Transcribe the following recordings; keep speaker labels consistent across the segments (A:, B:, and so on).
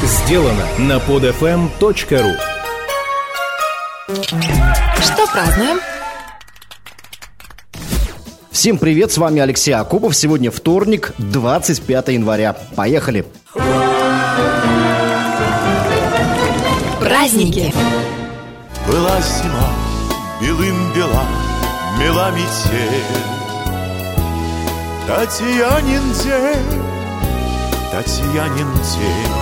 A: Сделано на podfm.ru.
B: Что празднуем?
C: Всем привет, с вами Алексей Акопов. Сегодня вторник, 25 января. Поехали!
B: Праздники.
D: Была зима, белым бела, мела метель. Татьянин день, Татьянин день.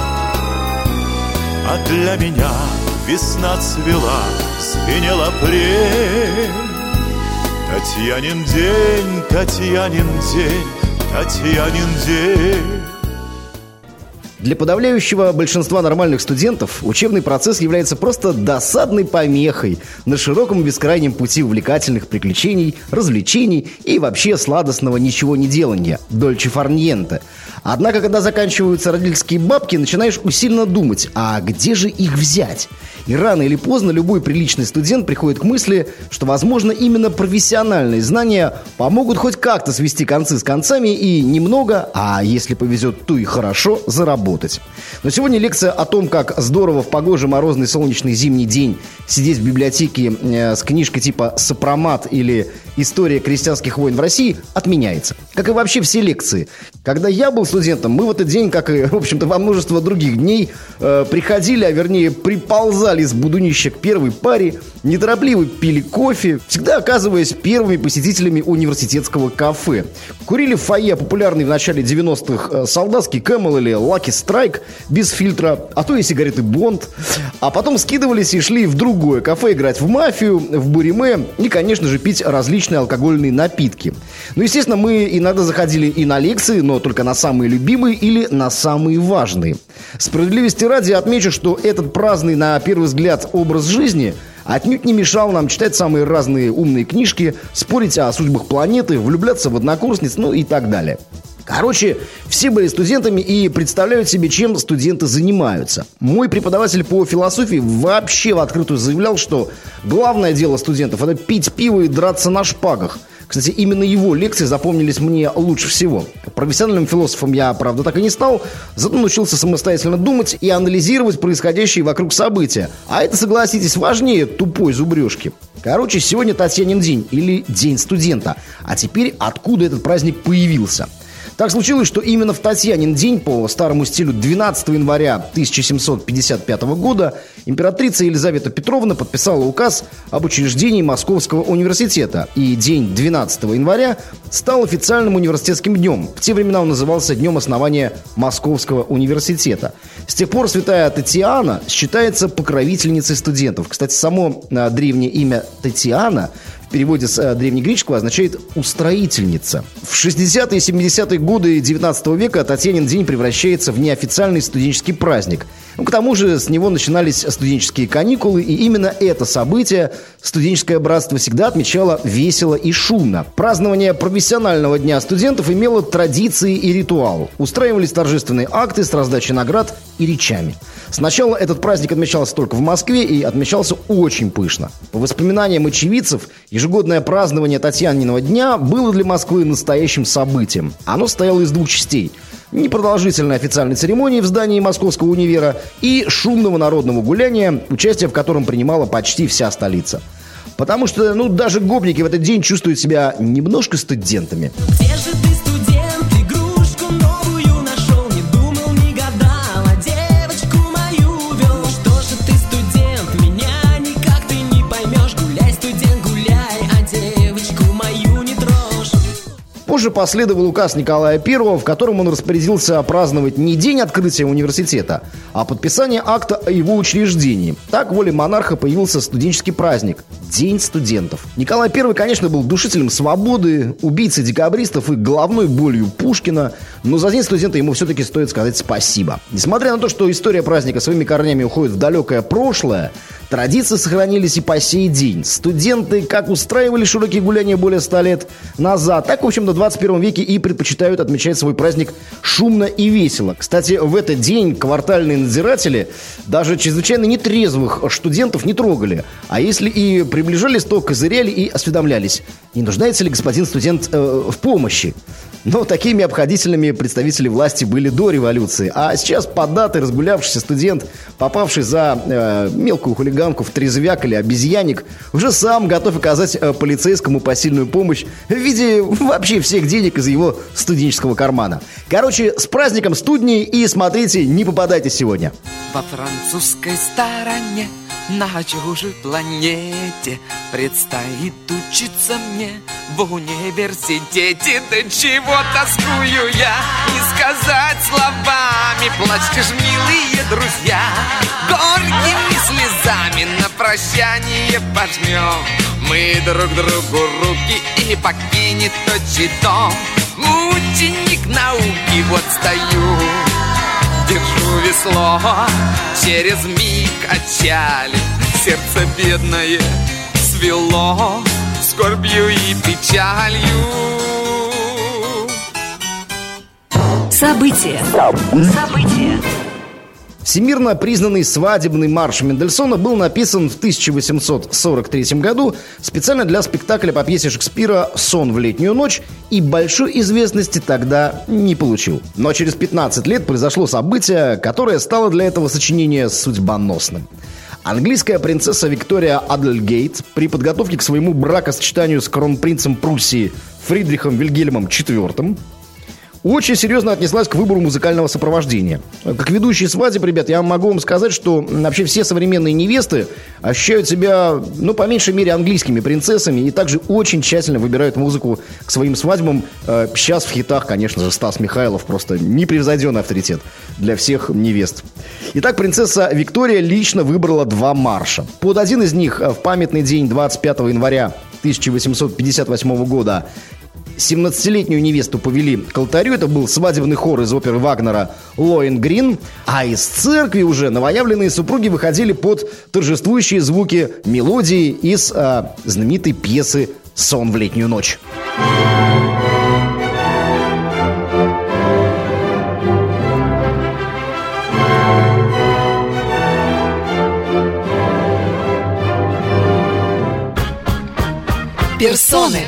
D: А для меня весна цвела, звенел апрель. Татьянин день, Татьянин день, Татьянин день.
C: Для подавляющего большинства нормальных студентов учебный процесс является просто досадной помехой на широком и бескрайнем пути увлекательных приключений, развлечений и вообще сладостного ничего не делания, дольче фар ньенте. Однако, когда заканчиваются родительские бабки, начинаешь усиленно думать, а где же их взять? И рано или поздно любой приличный студент приходит к мысли, что, возможно, именно профессиональные знания помогут хоть как-то свести концы с концами и немного, а если повезет, то и хорошо, заработать. Но сегодня лекция о том, как здорово в погожий морозный солнечный зимний день сидеть в библиотеке с книжкой типа «Сопромат» или «История крестьянских войн в России» отменяется. Как и вообще все лекции. Когда я был студентом, мы в этот день, как и, в общем-то, во множество других дней, приходили, а вернее приползали с будунища к первой паре, неторопливо пили кофе, всегда оказываясь первыми посетителями университетского кафе. Курили в фойе популярный в начале 90-х солдатский Camel или Lucky Strike без фильтра, а то и сигареты Бонд. А потом скидывались и шли в другое кафе играть в мафию, в буриме и, конечно же, пить различные алкогольные напитки. Ну, естественно, мы иногда заходили и на лекции, но только на самые любимые или на самые важные. Справедливости ради отмечу, что этот праздный, на первый взгляд, образ жизни отнюдь не мешал нам читать самые разные умные книжки, спорить о судьбах планеты, влюбляться в однокурсниц, ну и так далее. Короче, все были студентами и представляют себе, чем студенты занимаются. Мой преподаватель по философии вообще в открытую заявлял, что главное дело студентов – это пить пиво и драться на шпагах. Кстати, именно его лекции запомнились мне лучше всего. Профессиональным философом я, правда, так и не стал, зато научился самостоятельно думать и анализировать происходящие вокруг события. А это, согласитесь, важнее тупой зубрежки. Короче, сегодня Татьянин день или День студента. А теперь откуда этот праздник появился? Так случилось, что именно в Татьянин день по старому стилю 12 января 1755 года императрица Елизавета Петровна подписала указ об учреждении Московского университета. И день 12 января стал официальным университетским днем. В те времена он назывался Днем основания Московского университета. С тех пор святая Татьяна считается покровительницей студентов. Кстати, само древнее имя Татьяна в переводе с древнегреческого означает «устроительница». В 60-е и 70-е годы 19 века Татьянин день превращается в неофициальный студенческий праздник. К тому же с него начинались студенческие каникулы, и именно это событие студенческое братство всегда отмечало весело и шумно. Празднование профессионального дня студентов имело традиции и ритуал. Устраивались торжественные акты с раздачей наград и речами. Сначала этот праздник отмечался только в Москве и отмечался очень пышно. По воспоминаниям очевидцев, ежегодное празднование Татьяниного дня было для Москвы настоящим событием. Оно состояло из двух частей: непродолжительной официальной церемонии в здании Московского универа и шумного народного гуляния, участие в котором принимала почти вся столица. Потому что, даже гопники в этот день чувствуют себя немножко студентами.
E: Где же ты, студент, игрушку новую нашел? Не думал, не гадал, а девочку мою вел. Что же ты, студент, меня никак ты не поймешь. Гуляй, студент, гуляй, а девочку мою не трожь.
C: Позже последовал указ Николая I, в котором он распорядился праздновать не день открытия университета, а подписание акта о его учреждении. Так, волей монарха появился студенческий праздник – День студентов. Николай I, конечно, был душителем свободы, убийцей декабристов и головной болью Пушкина, но за День студента ему все-таки стоит сказать спасибо. Несмотря на то, что история праздника своими корнями уходит в далекое прошлое, традиции сохранились и по сей день. Студенты как устраивали широкие гуляния более 100 лет назад, так, в общем-то, в 21 веке и предпочитают отмечать свой праздник шумно и весело. Кстати, в этот день квартальные надзиратели даже чрезвычайно нетрезвых студентов не трогали. А если и приближались, то козыряли и осведомлялись: не нуждается ли господин студент в помощи. Но такими обходительными представители власти были до революции. А сейчас поддатый, разгулявшийся студент, попавший за мелкую хулиганку в трезвяк или обезьянник, уже сам готов оказать полицейскому посильную помощь в виде вообще всех денег из его студенческого кармана. Короче, с праздником студни и смотрите, не попадайте сегодня.
B: Во французской стороне, на чужой планете, предстоит учиться мне в университете. Да чего тоскую я, не сказать словами. Плачьте ж, милые друзья, горькими слезами на прощание пожмем мы друг другу руки и покинет отчий дом. Мученик науки, вот стою, держу весло, через миг отчалит, сердце бедное свело скорбью и печалью.
F: События.
C: Всемирно признанный свадебный марш Мендельсона был написан в 1843 году специально для спектакля по пьесе Шекспира «Сон в летнюю ночь» и большой известности тогда не получил. Но через 15 лет произошло событие, которое стало для этого сочинения судьбоносным. Английская принцесса Виктория Адельгейт при подготовке к своему бракосочетанию с кронпринцем Пруссии Фридрихом Вильгельмом IV очень серьезно отнеслась к выбору музыкального сопровождения. Как ведущий свадеб, ребят, я могу вам сказать, что вообще все современные невесты ощущают себя, по меньшей мере, английскими принцессами и также очень тщательно выбирают музыку к своим свадьбам. Сейчас в хитах, конечно же, Стас Михайлов просто непревзойденный авторитет для всех невест. Итак, принцесса Виктория лично выбрала 2 марша. Под один из них в памятный день 25 января 1858 года 17-летнюю невесту повели к алтарю. Это был свадебный хор из оперы Вагнера «Лоэнгрин». А из церкви уже новоявленные супруги выходили под торжествующие звуки мелодии из знаменитой пьесы «Сон в летнюю ночь».
F: Персоны.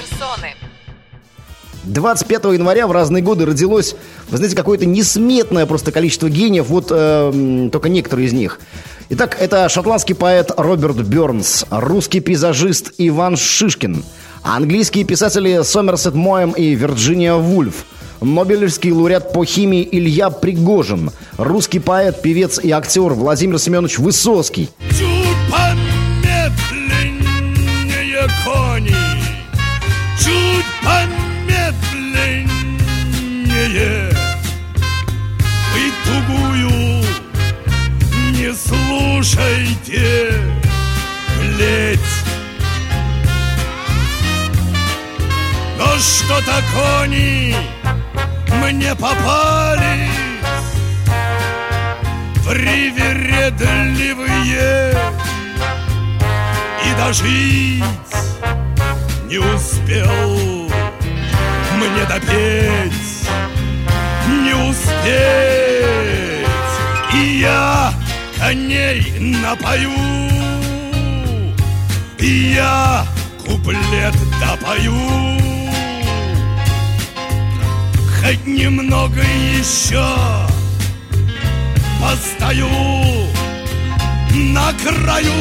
C: 25 января в разные годы родилось, вы знаете, какое-то несметное просто количество гениев, вот только некоторые из них. Итак, это шотландский поэт Роберт Бёрнс, русский пейзажист Иван Шишкин, английские писатели Сомерсет Моэм и Вирджиния Вульф, нобелевский лауреат по химии Илья Пригожин, русский поэт, певец и актер Владимир Семенович Высоцкий.
G: Чуть помедленнее кони, чуть помедленнее, вы тугую не слушайте, плеть. Но что-то кони мне попались привередливые, и дожить не успел мне допеть, не успеть. И я коней напою, и я куплет допою. Хоть немного еще постою на краю.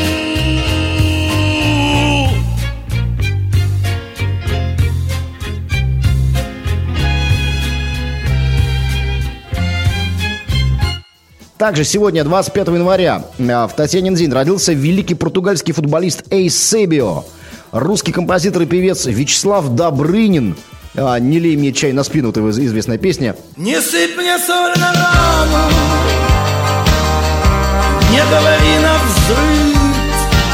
C: Также сегодня, 25 января, в Татьянин день родился великий португальский футболист Эйсебио, русский композитор и певец Вячеслав Добрынин. «Не лей мне чай на спину» — это известная песня.
H: Не сыпь мне соль на рану, не говори навзрыд.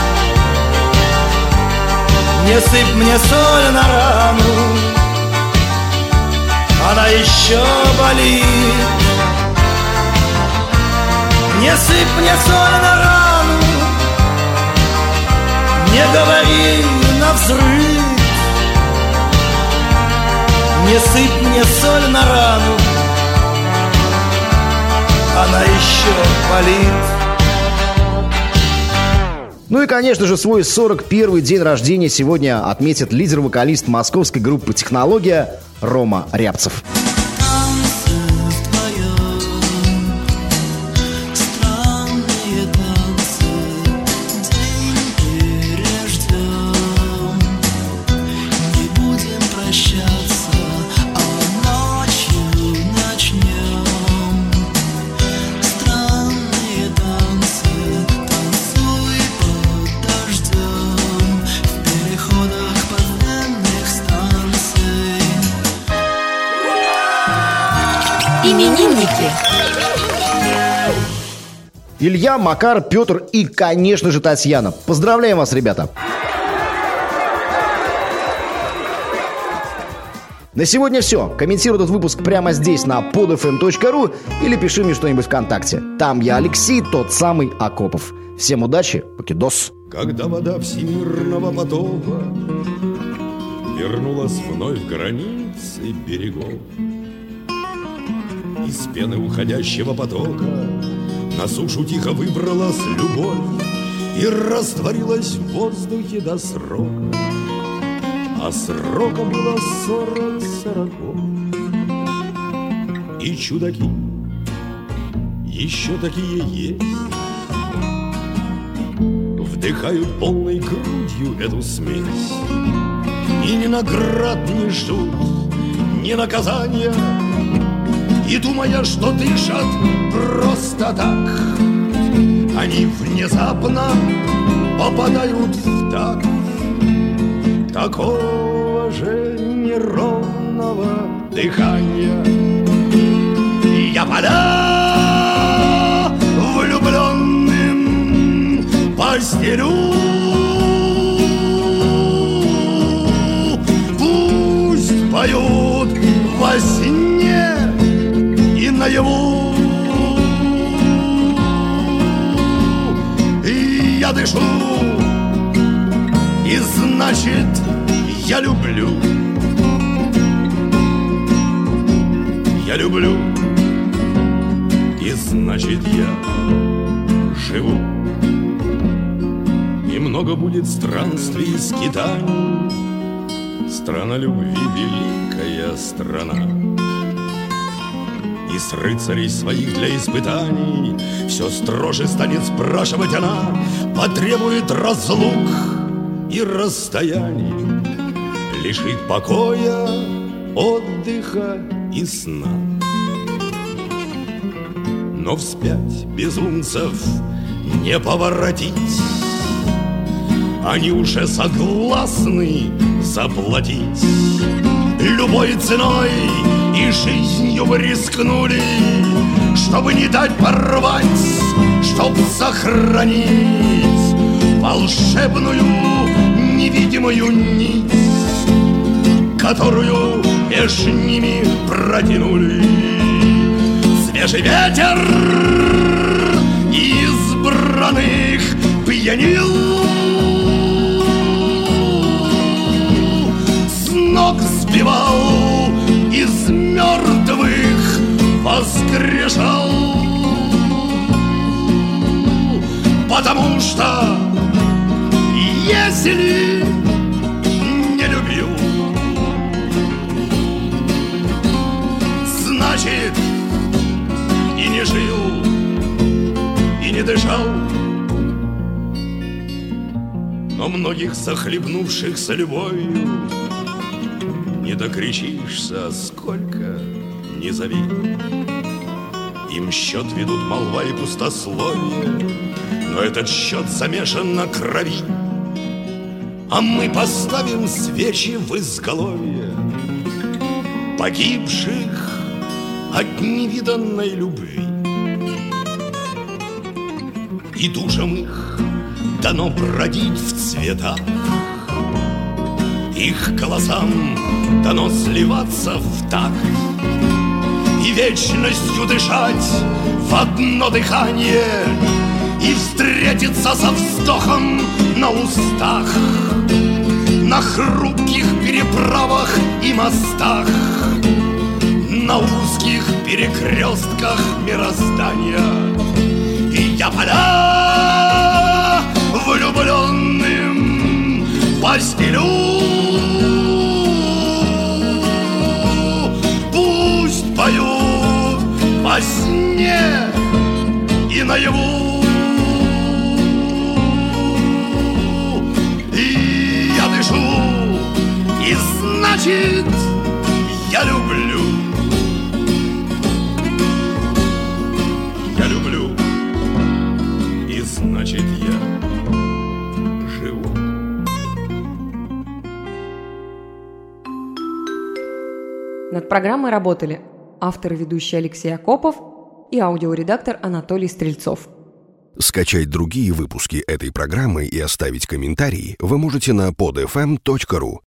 H: Не сыпь мне соль на рану, она еще болит. Не сыпь мне соль на рану, не говори навзрыд. Не сыпь мне соль на рану, она еще болит.
C: Ну и, конечно же, свой 41-й день рождения сегодня отметит лидер-вокалист московской группы «Технология» Рома Рябцев.
F: Именинники.
C: Илья, Макар, Петр и, конечно же, Татьяна. Поздравляем вас, ребята! На сегодня все. Комментируй этот выпуск прямо здесь, на podfm.ru, или пиши мне что-нибудь ВКонтакте. Там я Алексей, тот самый Акопов. Всем удачи, покидос.
I: Когда вода всемирного потока вернулась вновь в границы берегов, из пены уходящего потока на сушу тихо выбралась любовь и растворилась в воздухе до срока. А срока было 40 сороков. И чудаки еще такие есть, вдыхают полной грудью эту смесь и ни наград не ждут, ни наказания, и думая, что дышат просто так, они внезапно попадают в такт такого же неровного дыхания. И я поля влюбленным постелю, пусть поют во сне и наяву. И я дышу, и значит я люблю. Я люблю, и значит я живу. И много будет странствий и скитаний. Страна любви, великая страна. И с рыцарей своих для испытаний все строже станет спрашивать она, потребует разлук и расстояний, лишит покоя, отдыха и сна. Но вспять безумцев не поворотить, они уже согласны заплатить любой ценой, и жизнью вы рискнули, чтобы не дать порвать, чтоб сохранить волшебную невидимую нить, которую меж ними протянули. Свежий ветер избранных пьянил, с ног сбивал, из мертвых воскрешал, потому что если не любил, значит и не жил, и не дышал. Но многих захлебнувшихся любовью не докричишься, сколько не зови. Им счет ведут молва и пустословие, но этот счет замешан на крови. А мы поставим свечи в изголовье погибших от невиданной любви. И душам их дано бродить в цветах, их голосам дано сливаться в такт и вечностью дышать в одно дыхание, и встретиться со вздохом на устах, на хрупких переправах и мостах, на узких перекрестках мироздания. И я поля влюбленным постелю,
G: наяву. И я дышу, и значит, я люблю. Я люблю, и значит, я живу.
F: Над программой работали автор и ведущий Алексей Акопов и аудиоредактор Анатолий Стрельцов.
J: Скачать другие выпуски этой программы и оставить комментарии вы можете на podfm.ru.